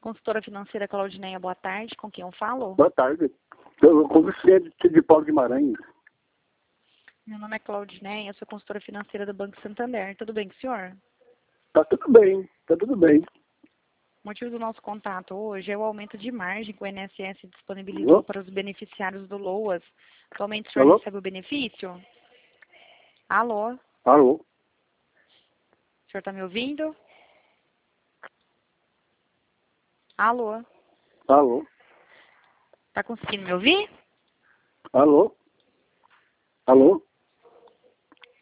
Consultora financeira Claudineia, boa tarde. Com quem eu falo? Boa tarde. Eu conversei de Paulo Guimarães. Meu nome é Claudineia, eu sou consultora financeira do Banco Santander. Tudo bem com o senhor? Tá tudo bem, tá tudo bem. O motivo do nosso contato hoje é o aumento de margem que o INSS disponibilizou Alô? para os beneficiários do LOAS. Atualmente o senhor Alô? recebe o benefício? Alô? Alô? O senhor está me ouvindo? Alô? Alô? Está conseguindo me ouvir? Alô? Alô?